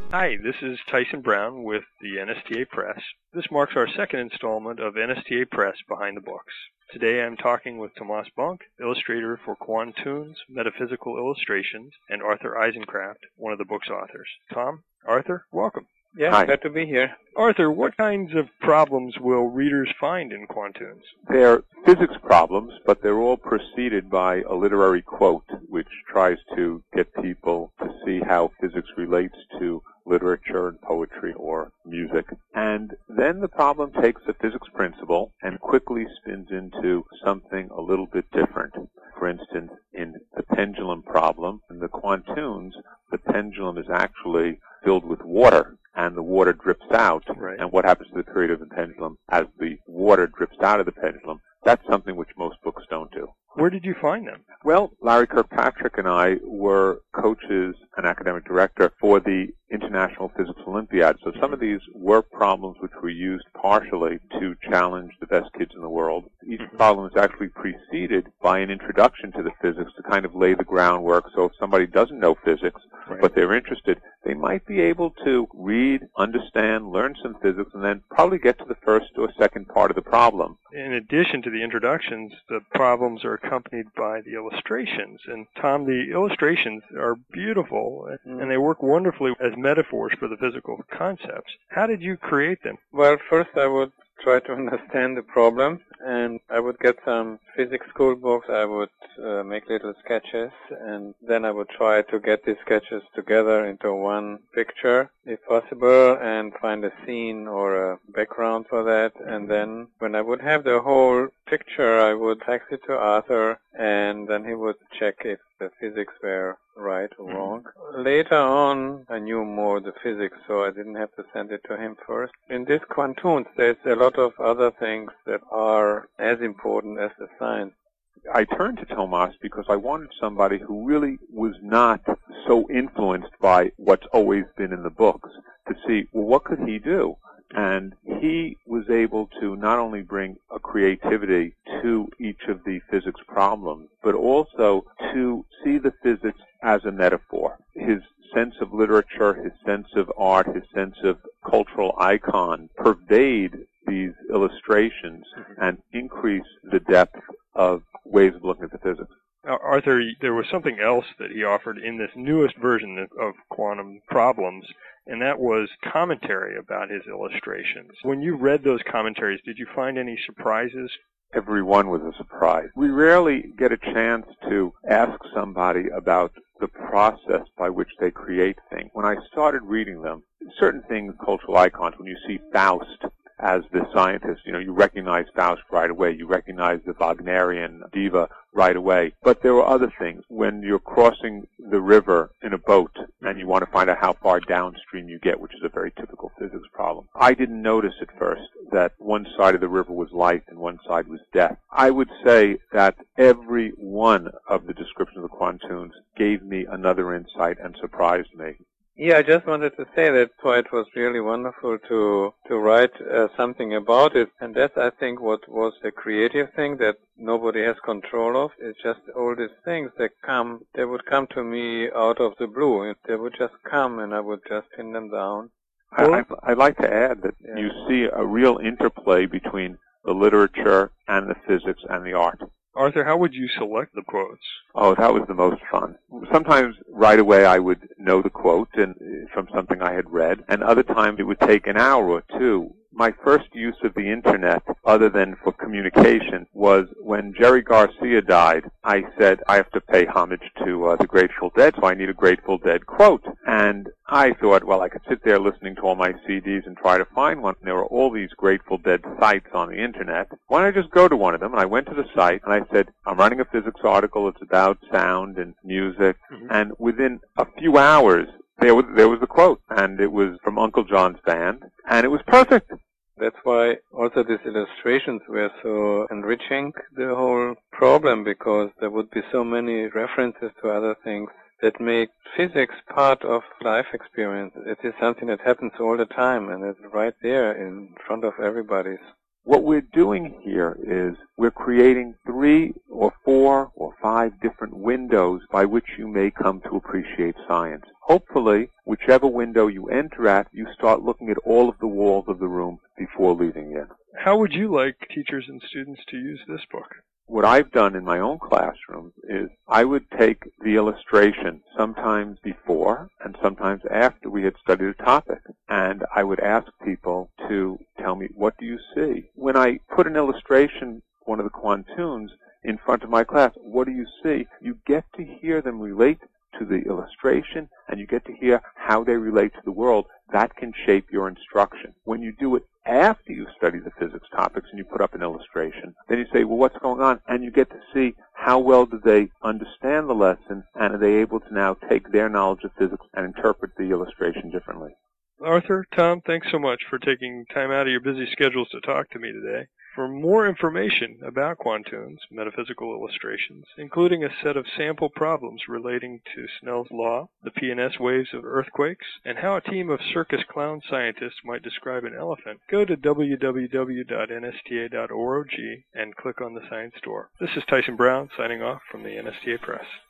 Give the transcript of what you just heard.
Hi, this is Tyson Brown with the NSTA Press. This marks our second installment of NSTA Press Behind the Books. Today I'm talking with Tomas Bunk, illustrator for Quantoons, Metaphysical Illustrations, and Arthur Eisencraft, one of the book's authors. Tom, Arthur, welcome. Yeah, Hi. glad to be here. Arthur, what kinds of problems will readers find in Quantoons? They're physics problems, but they're all preceded by a literary quote, which tries to get people to see how physics relates to literature and poetry or music. And then the problem takes a physics principle and quickly spins into something a little bit different. For instance, in the pendulum problem, in the Quantoons, the pendulum is actually filled with water, and the water drips out. Right. And what happens to the period of the pendulum as the water drips out of the pendulum? That's something which most books don't do. Where did you find them? Well, Larry Kirkpatrick and I were coaches and academic director for the International Physics Olympiad. So some of these were problems which were used partially to challenge the best kids in the world. Each problem is actually preceded by an introduction to the physics to kind of lay the groundwork. So if somebody doesn't know physics, but they're interested, they might be able to read, understand, learn some physics, and then probably get to the first or second part of the problem. In addition to the introductions, the problems are accompanied by the illustrations. And Tom, the illustrations are beautiful, and they work wonderfully as metaphors for the physical concepts. How did you create them? Well, first I would try to understand the problem, and I would get some physics school books. I would make little sketches, and then I would try to get these sketches together into one picture, if possible, and find a scene or a background for that. And then when I would have the whole picture, I would fax it to Arthur, and then he would check if the physics were right or wrong. Later on, I knew more the physics, so I didn't have to send it to him first. In this Quantoons, there's a lot of other things that are as important as the science. I turned to Tomas because I wanted somebody who really was not so influenced by what's always been in the books to see, well, what could he do? And he was able to not only bring a creativity to each of the physics problems, but also to see the physics as a metaphor. His sense of literature, his sense of art, his sense of cultural icon pervade these illustrations and increase the depth of ways of looking at the physics. Arthur, there was something else that he offered in this newest version of Quantum Problems, and that was commentary about his illustrations. When you read those commentaries, did you find any surprises? Every one was a surprise. We rarely get a chance to ask somebody about the process by which they create things. When I started reading them, certain things, cultural icons, when you see Faust as the scientist, you recognize Faust right away. You recognize the Wagnerian diva right away. But there were other things. When you're crossing the river in a boat and you want to find out how far downstream you get, which is a very typical physics problem, I didn't notice at first that one side of the river was life and one side was death. I would say that every one of the descriptions of the Quantoons gave me another insight and surprised me. Yeah, I just wanted to say that's why it was really wonderful to write something about it. And that's, I think, what was the creative thing that nobody has control of. It's just all these things that they would come to me out of the blue. They would just come and I would just pin them down. I'd like to add that you see a real interplay between the literature and the physics and the art. Arthur, how would you select the quotes? Oh, that was the most fun. Sometimes right away I would know the quote from something I had read, and other times it would take an hour or two. My first use of the Internet, other than for communication, was when Jerry Garcia died. I said, I have to pay homage to the Grateful Dead, so I need a Grateful Dead quote. And I thought, well, I could sit there listening to all my CDs and try to find one. And there were all these Grateful Dead sites on the Internet. Why don't I just go to one of them? And I went to the site, and I said, I'm writing a physics article. It's about sound and music. And within a few hours, there was the quote, and it was from Uncle John's band, and it was perfect. That's why also these illustrations were so enriching the whole problem, because there would be so many references to other things that make physics part of life experience. It is something that happens all the time, and it's right there in front of everybody. What we're doing here is we're creating 3 or 4 or 5 different windows by which you may come to appreciate science. hopefully, whichever window you enter at, you start looking at all of the walls of the room before leaving it. How would you like teachers and students to use this book? What I've done in my own classroom is I would take the illustration sometimes before and sometimes after we had studied a topic, and I would ask people to tell me, what do you see? When I put an illustration, one of the Kwantuns, in front of my class, what do you see? You get to hear them relate to the illustration, and you get to hear how they relate to the world. That can shape your instruction. When you do it after you study the physics topics and you put up an illustration, then you say, well, what's going on? And you get to see how well do they understand the lesson, and are they able to now take their knowledge of physics and interpret the illustration differently. Arthur, Tom, thanks so much for taking time out of your busy schedules to talk to me today. For more information about Kwantuns, metaphysical illustrations, including a set of sample problems relating to Snell's law, the P&S waves of earthquakes, and how a team of circus clown scientists might describe an elephant, go to www.nsta.org and click on the Science Store. This is Tyson Brown signing off from the NSTA Press.